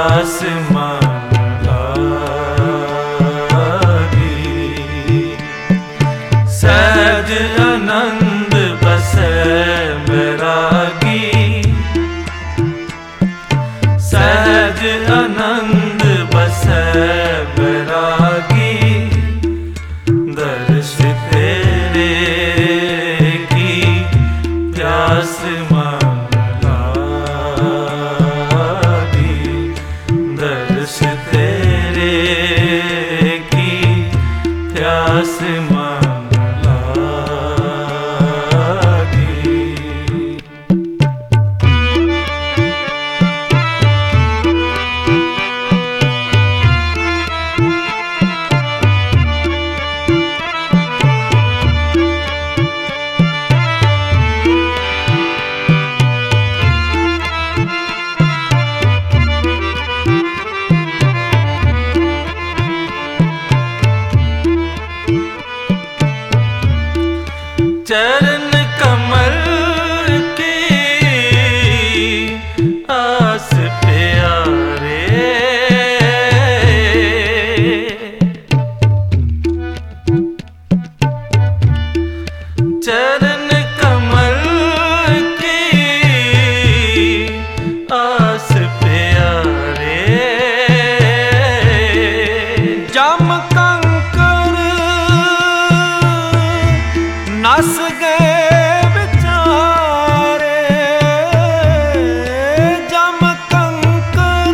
प्यास मन लागी। सहज आनंद बसै बैरागी, सहज आनंद बसै बैरागी। दर्श तेरे की प्यास मन लागी, दर्श तेरे की प्यास मन लागी। चरण कमल की आस प्यारे, चरण कमल की आस प्यारे। जम कंकर नस गए बेचारे, जम कंकर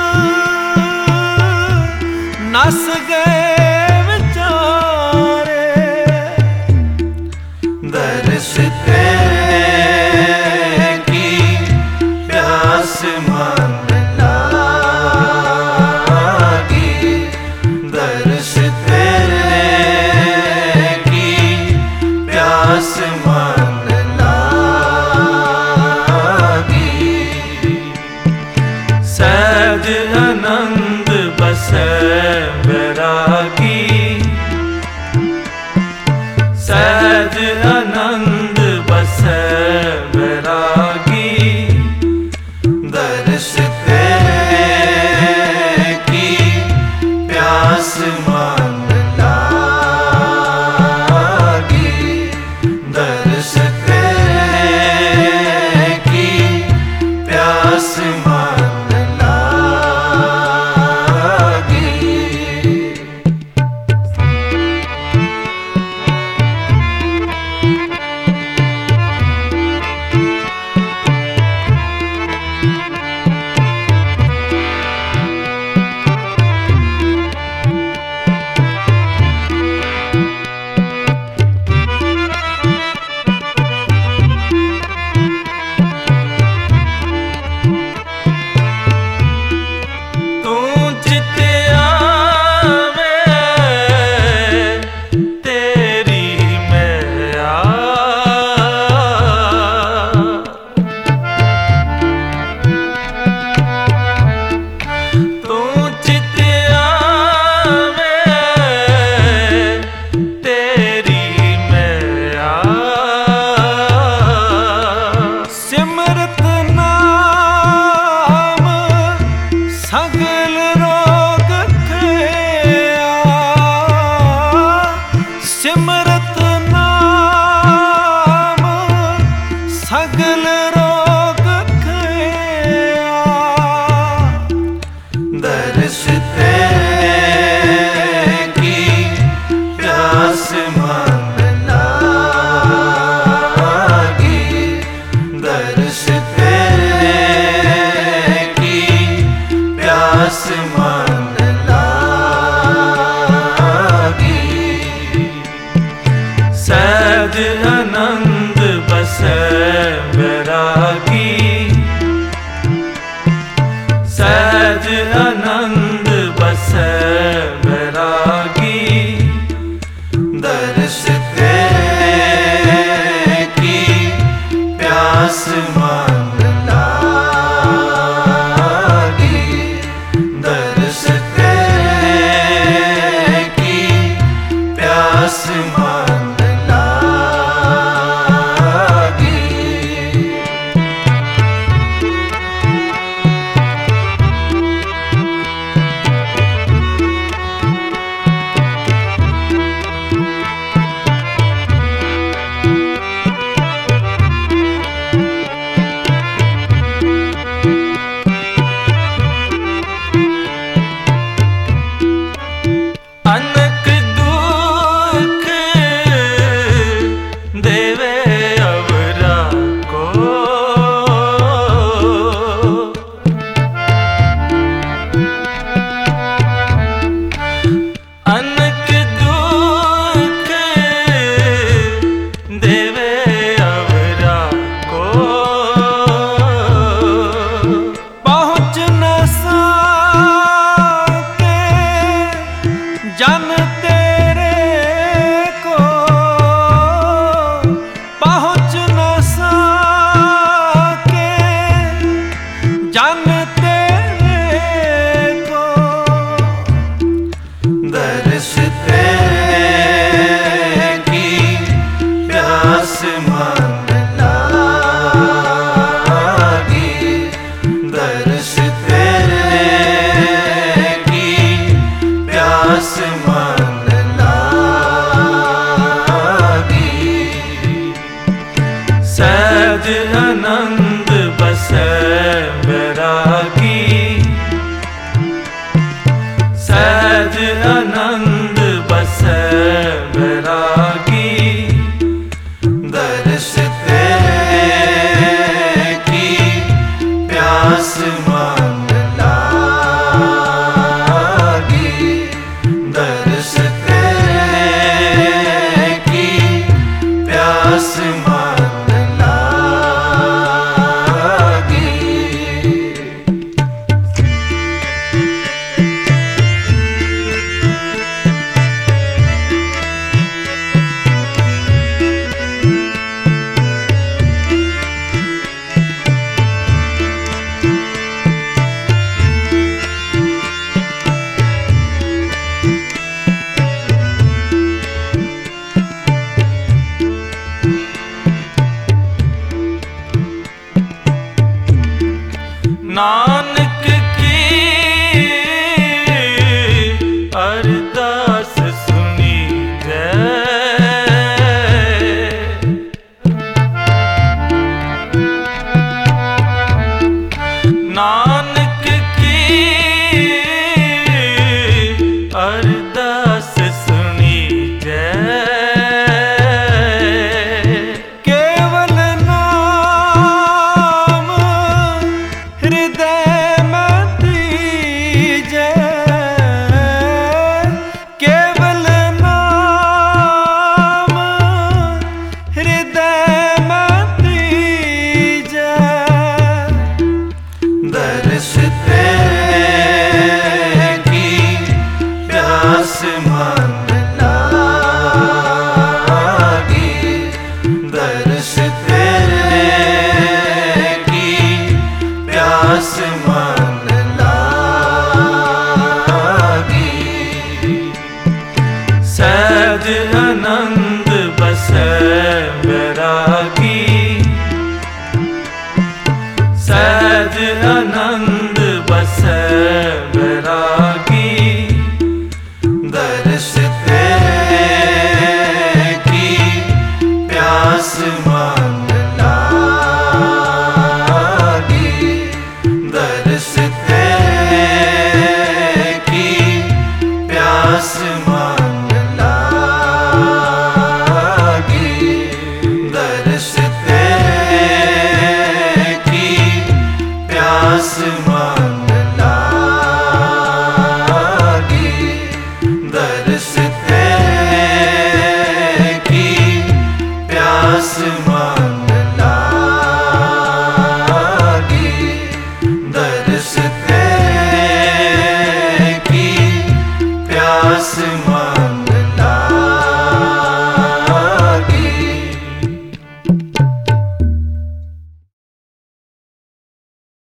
नस गए बेचारे। दर्श तेरे की प्यास मन लागी, दर्श तेरे की प्यास मन लागी। सहज आनंद बसै बैरागी, सहज आनंद बसै बैरागी। दर्श तेरे की प्यास मन लागी, दर्श तेरे की प्यास मन लागी। सिमरत नाम सगल रोग खया। दर्श तेरे की प्यास मन लागी, दर्श तेरे की प्यास मन लागी। सहज आनंद बसै बैरागी, सहज आनंद बसै बैरागी। दर्श तेरे की प्यास मन लागी, दर्श सहज आनंद बसै बैरागी। दर्श तेरे की प्यास मन लागी। दर्श तेरे की प्यास मन लागी। नानक की अरदास सुनी जय। नानक की अरदास सुनी जय। केवल नाम हृदय में दीजै। केवल नाम हृदय में दीजै। दर्श तेरे की प्यास मन लागी। दर्श तेरे की प्यास मन लागी। सहज आनंद बसै बैरागी। सहज आनंद बसै बैरागी। दर्श तेरे की प्यास मन लागी। दर्श तेरे की प्यास मन लागी। दर्श तेरे की प्यास मन लागी। दर्श तेरे की प्यास मन लागी। दर्श